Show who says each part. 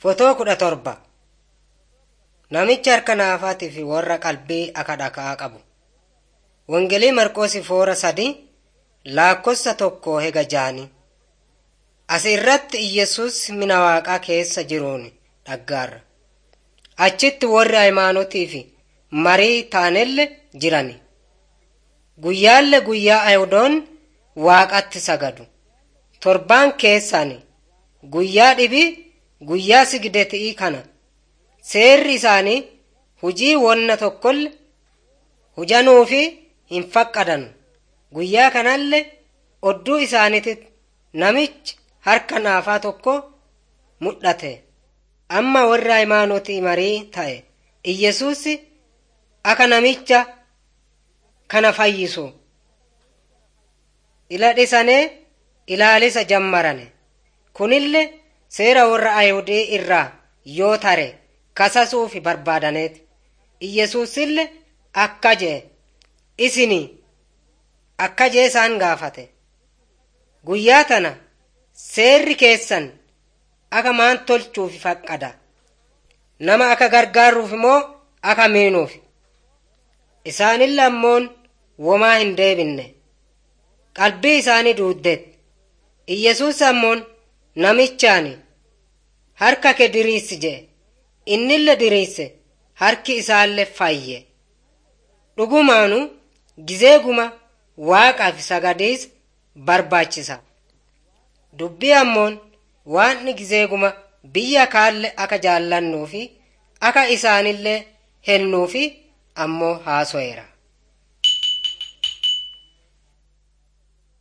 Speaker 1: Fotoo 17 Namicha harka naafaatii fi warra qalbii akka dhakaa qabu. Wangeelii Marqoos 4:3 lakkoofsa 1 hega 6. As irratti Iyesuus mina Waaqaa keessa jiruun dhaggaarra. Achitti warri hayimaanotii fi marii ta'anille jirani. Guyyaalle guyyaa Ayihudoon Waaqatti sagadu. Torbaan keessan guyyaa dhibi guyyaa sigdeetii kana. Seerri isaanii hujii wonna tokkolle hujanuu fi hin faqqadan. Guyyaa kanalle odduu isaaniitti namichi harka naafaa tokko mul'ate. Amma warra hayimaanotii marii ta'e Iyesuus akka namicha kana fayyisu iladhisanee ilaalisa jammarane. Kunille seera warra Ayihudii irraa yoo tare kasasuufi barbaadaneeti. Iyesuusille akka jee isaan gaafate. Guyyaa tana seerri keessan akka maan tolchuufi faqqada? Nama akka gargaaruuf moo akka miinuuf? Isaanille ammoon womaa hin deebinne. Qalbii isaanii duuddeet. Iyesuus ammoon namichaani harka kee diriirsi jee. Innille diriirse harki isaallee fayye. Dhugumaanu gizeeguma Waaqaaf sagadiis barbaachisa. Dubbii ammoon waan gizeeguma biyya kaalle akka jaallannuufi akka isaanillee hennuufi ammoo haaso'eera.